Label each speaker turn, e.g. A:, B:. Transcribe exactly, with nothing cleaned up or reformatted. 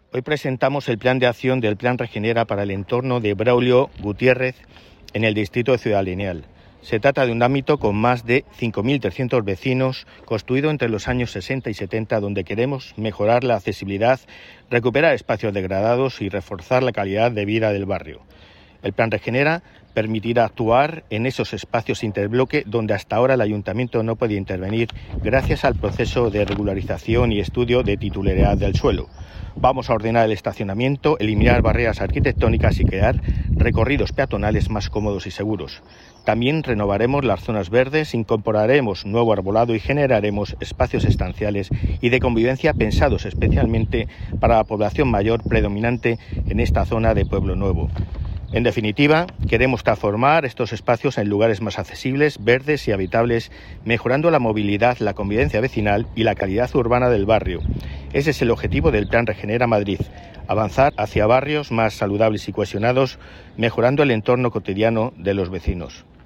A: Hoy presentamos el plan de acción del Plan Regenera para el entorno de Braulio Gutiérrez en el distrito de Ciudad Lineal. Se trata de un ámbito con más de cinco mil trescientos vecinos, construido entre los años sesenta y setenta, donde queremos mejorar la accesibilidad, recuperar espacios degradados y reforzar la calidad de vida del barrio. El Plan Regenera permitirá actuar en esos espacios interbloque donde hasta ahora el Ayuntamiento no podía intervenir gracias al proceso de regularización y estudio de titularidad del suelo. Vamos a ordenar el estacionamiento, eliminar barreras arquitectónicas y crear recorridos peatonales más cómodos y seguros. También renovaremos las zonas verdes, incorporaremos nuevo arbolado y generaremos espacios estanciales y de convivencia pensados especialmente para la población mayor predominante en esta zona de Pueblo Nuevo. En definitiva, queremos transformar estos espacios en lugares más accesibles, verdes y habitables, mejorando la movilidad, la convivencia vecinal y la calidad urbana del barrio. Ese es el objetivo del Plan Regenera Madrid, avanzar hacia barrios más saludables y cohesionados, mejorando el entorno cotidiano de los vecinos.